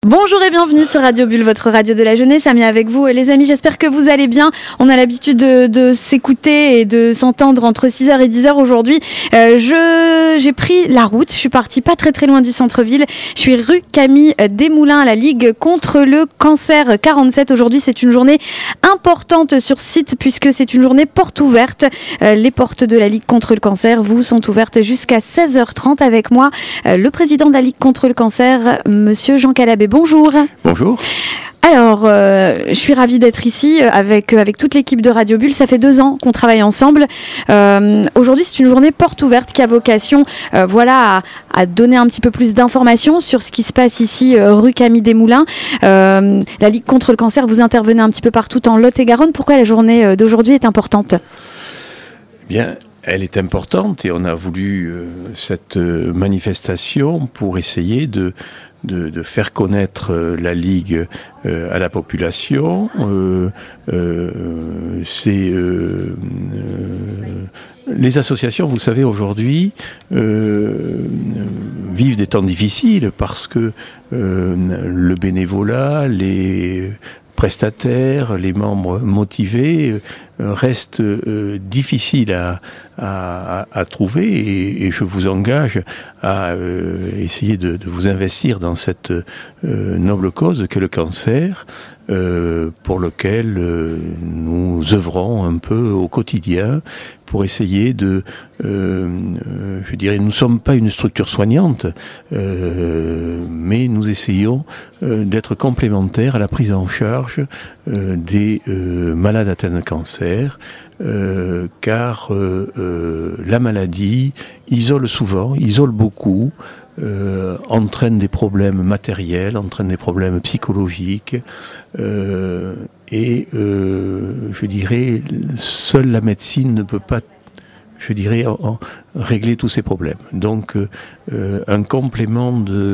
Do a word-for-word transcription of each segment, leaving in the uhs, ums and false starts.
Bonjour et bienvenue sur Radio Bulle, votre radio de la jeunesse. Amie avec vous, les amis, j'espère que vous allez bien. On a l'habitude de, de s'écouter et de s'entendre entre six heures et dix heures aujourd'hui. Euh, je, j'ai pris la route, je suis partie pas très très loin du centre-ville. Je suis rue Camille Desmoulins à la Ligue contre le cancer quarante-sept. Aujourd'hui, c'est une journée importante sur site puisque c'est une journée porte ouverte. Euh, les portes de la Ligue contre le cancer, vous, sont ouvertes jusqu'à seize heures trente avec moi, euh, le président de la Ligue contre le cancer, monsieur Jean Calabé. Bonjour. Bonjour. Alors, euh, je suis ravie d'être ici avec avec toute l'équipe de Radio Bulle. Ça fait deux ans qu'on travaille ensemble. Euh, aujourd'hui, c'est une journée porte ouverte qui a vocation, euh, voilà, à, à donner un petit peu plus d'informations sur ce qui se passe ici, euh, rue Camille Desmoulins. Euh, la Ligue contre le cancer, vous intervenez un petit peu partout en Lot-et-Garonne. Pourquoi la journée d'aujourd'hui est importante ? Bien. Elle est importante et on a voulu euh, cette euh, manifestation pour essayer de, de, de faire connaître euh, la Ligue euh, à la population. Euh, euh, c'est euh, euh, les associations, vous le savez, aujourd'hui euh, vivent des temps difficiles parce que euh, le bénévolat, les prestataires, les membres motivés euh, restent euh, difficiles à, à, à trouver et, et je vous engage à euh, essayer de, de vous investir dans cette euh, noble cause qu'est le cancer, euh, pour lequel euh, nous œuvrons un peu au quotidien pour essayer de, euh, euh, je dirais, nous ne sommes pas une structure soignante, euh, mais nous essayons euh, d'être complémentaires à la prise en charge euh, des euh, malades atteints de cancer, euh, car euh, euh, la maladie isole souvent, isole beaucoup, Euh, entraîne des problèmes matériels, entraîne des problèmes psychologiques, euh, et euh, je dirais, seule la médecine ne peut pas, je dirais, en, en régler tous ces problèmes. Donc, euh, un complément de,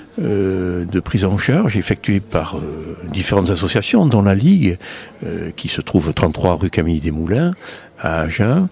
euh, de prise en charge effectué par euh, différentes associations, dont la Ligue, euh, qui se trouve trente-trois rue Camille Desmoulins, à Agen,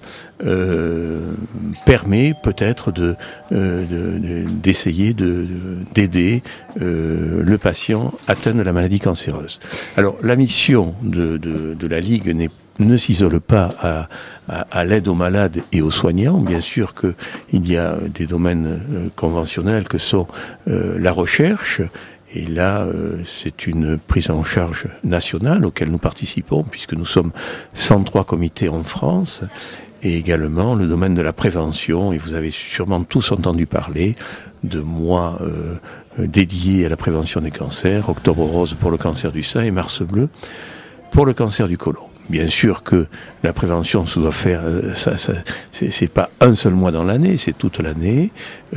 euh, permet peut-être de, euh, de, de, d'essayer de, d'aider euh, le patient atteint de la maladie cancéreuse. Alors, la mission de, de, de la Ligue n'est ne s'isole pas à, à, à l'aide aux malades et aux soignants. Bien sûr qu'il y a des domaines euh, conventionnels que sont euh, la recherche. Et là, euh, c'est une prise en charge nationale auquel nous participons, puisque nous sommes cent trois comités en France, et également le domaine de la prévention. Et vous avez sûrement tous entendu parler de mois euh, dédiés à la prévention des cancers, Octobre Rose pour le cancer du sein et Mars Bleu pour le cancer du côlon. Bien sûr que la prévention se doit faire, ça, ça, c'est, c'est pas un seul mois dans l'année, c'est toute l'année,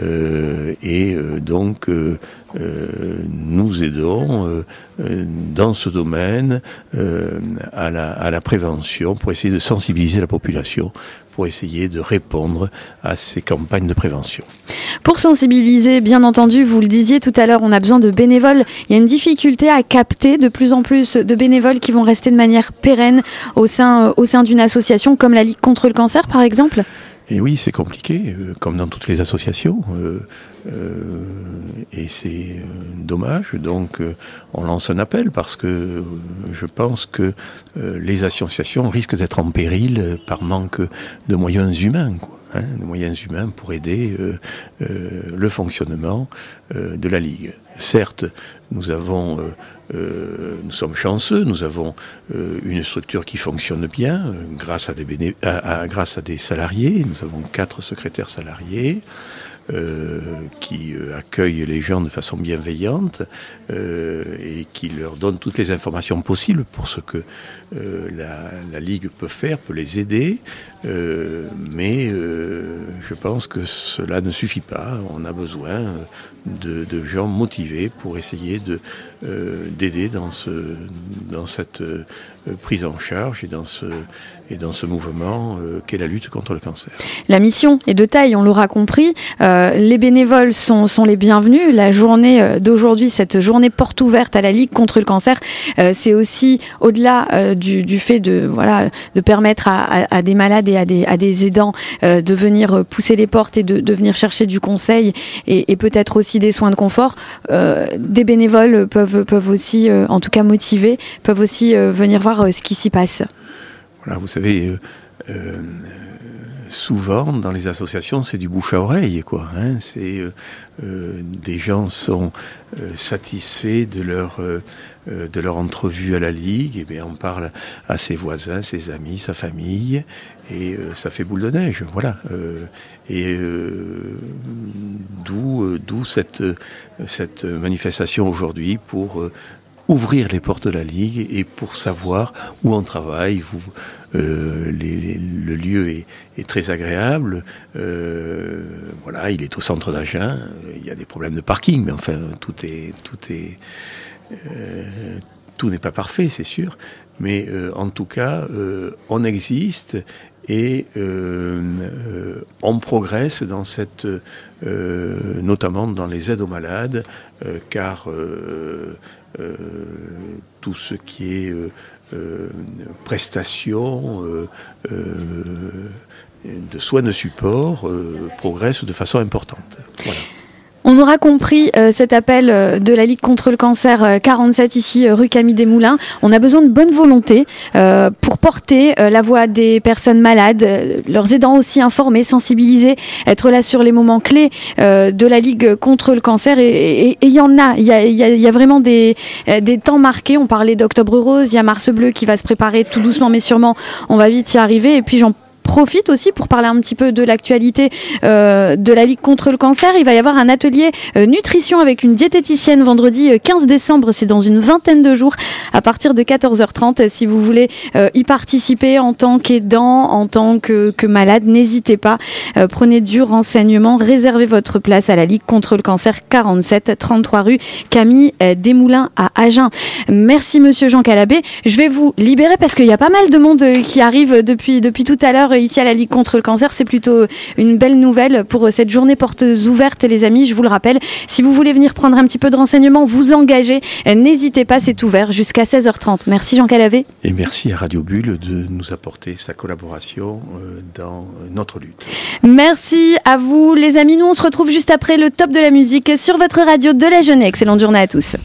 euh, et euh, donc euh, euh, nous aidons euh, euh, dans ce domaine euh, à la, à la prévention pour essayer de sensibiliser la population, pour essayer de répondre à ces campagnes de prévention. Pour sensibiliser, bien entendu, vous le disiez tout à l'heure, on a besoin de bénévoles. Il y a une difficulté à capter de plus en plus de bénévoles qui vont rester de manière pérenne au sein, au sein d'une association comme la Ligue contre le cancer, par exemple ? Et oui, c'est compliqué, euh, comme dans toutes les associations, euh, euh, et c'est euh, dommage. Donc, euh, on lance un appel parce que euh, je pense que euh, les associations risquent d'être en péril euh, par manque de moyens humains, quoi. Hein, de moyens humains pour aider euh, euh, le fonctionnement euh, de la Ligue. Certes, nous avons, euh, euh, nous sommes chanceux, nous avons euh, une structure qui fonctionne bien euh, grâce à des béné- à, à, grâce à des salariés. Nous avons quatre secrétaires salariés euh, qui euh, accueillent les gens de façon bienveillante euh, et qui leur donnent toutes les informations possibles pour ce que euh, la, la Ligue peut faire, peut les aider. Euh, mais euh, je pense que cela ne suffit pas. On a besoin de, de gens motivés pour essayer de euh, d'aider dans ce dans cette euh, prise en charge et dans ce et dans ce mouvement euh, qu'est la lutte contre le cancer. La mission est de taille, on l'aura compris. Euh, Euh, les bénévoles sont, sont les bienvenus. La journée d'aujourd'hui, cette journée porte ouverte à la Ligue contre le cancer, euh, c'est aussi au-delà euh, du, du fait de, voilà, de permettre à, à, à des malades et à des, à des aidants euh, de venir pousser les portes et de, de venir chercher du conseil et, et peut-être aussi des soins de confort. Euh, des bénévoles peuvent, peuvent aussi, euh, en tout cas motivés, peuvent aussi euh, venir voir euh, ce qui s'y passe. Voilà, vous savez, euh, euh, souvent dans les associations, c'est du bouche à oreille, quoi. Hein, c'est euh, euh, des gens sont euh, satisfaits de leur euh, de leur entrevue à la Ligue. Et bien, on parle à ses voisins, ses amis, sa famille, et euh, ça fait boule de neige. Voilà. Euh, et euh, d'où euh, d'où cette cette manifestation aujourd'hui pour euh, ouvrir les portes de la Ligue et pour savoir où on travaille. Vous, euh, les, les, le lieu est, est très agréable. Euh, voilà, il est au centre d'Agen. Il y a des problèmes de parking, mais enfin, tout est, tout est, euh, tout n'est pas parfait, c'est sûr. Mais euh, en tout cas, euh, on existe et euh, euh, on progresse dans cette, euh, notamment dans les aides aux malades, euh, car euh, euh, tout ce qui est euh, euh, prestations euh, euh, de soins de support euh, progresse de façon importante. Voilà. On aura compris euh, cet appel euh, de la Ligue contre le cancer euh, quarante-sept ici euh, rue Camille Desmoulins. On a besoin de bonne volonté euh, pour porter euh, la voix des personnes malades, euh, leurs aidants aussi informés, sensibilisés, être là sur les moments clés euh, de la Ligue contre le cancer. Et il y en a, il y a, y a, y a vraiment des, euh, des temps marqués. On parlait d'Octobre Rose, il y a Mars Bleu qui va se préparer tout doucement mais sûrement. On va vite y arriver. Et puis j'en profite aussi pour parler un petit peu de l'actualité euh, de la Ligue contre le cancer. Il va y avoir un atelier euh, nutrition avec une diététicienne vendredi quinze décembre. C'est dans une vingtaine de jours à partir de quatorze heures trente. Si vous voulez euh, y participer en tant qu'aidant, en tant que, que malade, n'hésitez pas. Euh, prenez du renseignement. Réservez votre place à la Ligue contre le cancer quarante-sept, trente-trois rue Camille euh, Desmoulins à Agen. Merci Monsieur Jean Calabé. Je vais vous libérer parce qu'il y a pas mal de monde qui arrive depuis, depuis tout à l'heure ici à la Ligue contre le cancer. C'est plutôt une belle nouvelle pour cette journée portes ouvertes, les amis. Je vous le rappelle, si vous voulez venir prendre un petit peu de renseignements, vous engager, n'hésitez pas, c'est ouvert jusqu'à seize heures trente. Merci Jean Calavé. Et merci à Radio Bulle de nous apporter sa collaboration dans notre lutte. Merci à vous les amis. Nous on se retrouve juste après le top de la musique sur votre radio de la Jeunesse. Excellente journée à tous.